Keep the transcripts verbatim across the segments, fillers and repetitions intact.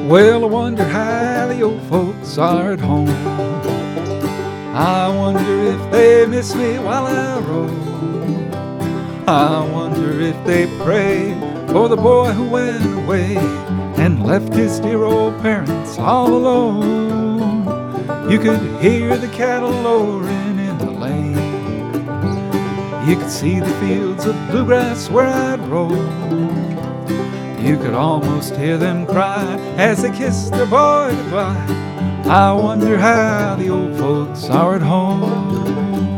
Well, I wonder how the old folks are at home. I wonder if they miss me while I roam. I wonder if they pray for the boy who went away and left his dear old parents all alone. You could hear the cattle lowing in the lane. You could see the fields of bluegrass where I'd roam. You could almost hear them cry as they kissed their boy goodbye. I wonder how the old folks are at home.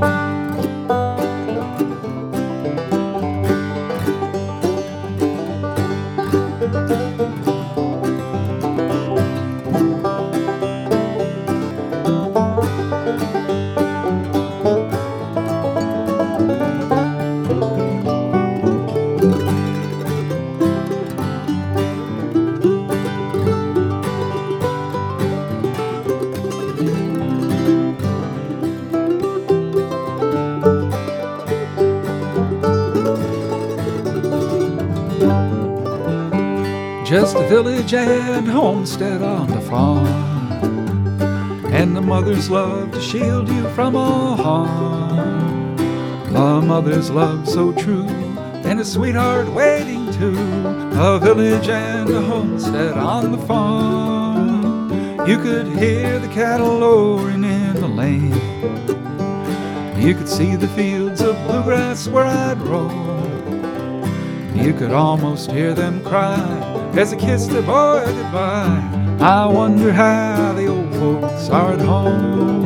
Just a village and homestead on the farm, and the mother's love to shield you from all harm. A mother's love so true, and a sweetheart waiting too. A village and a homestead on the farm. You could hear the cattle lowing in the lane. You could see the fields of bluegrass where I'd roam. You could almost hear them cry as they kissed their boy goodbye. I wonder how the old folks are at home.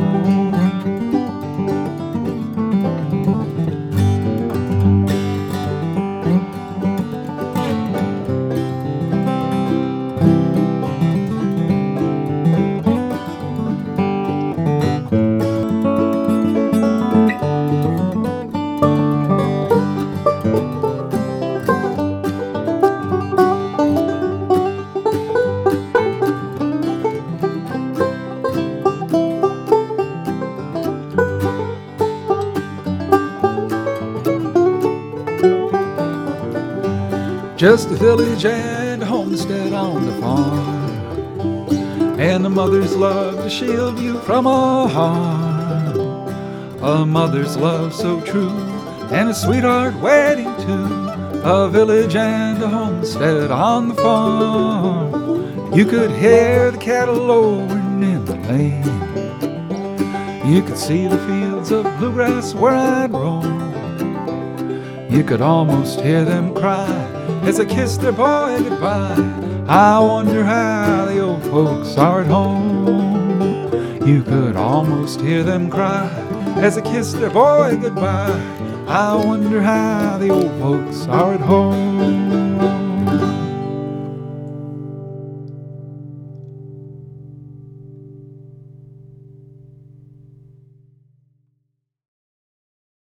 Just a village and a homestead on the farm, and a mother's love to shield you from all harm. A mother's love so true, and a sweetheart waiting too. A village and a homestead on the farm. You could hear the cattle lowing in the lane. You could see the fields of bluegrass where I'd roam. You could almost hear them cry as they kissed their boy goodbye. I wonder how the old folks are at home. You could almost hear them cry as they kissed their boy goodbye. I wonder how the old folks are at home.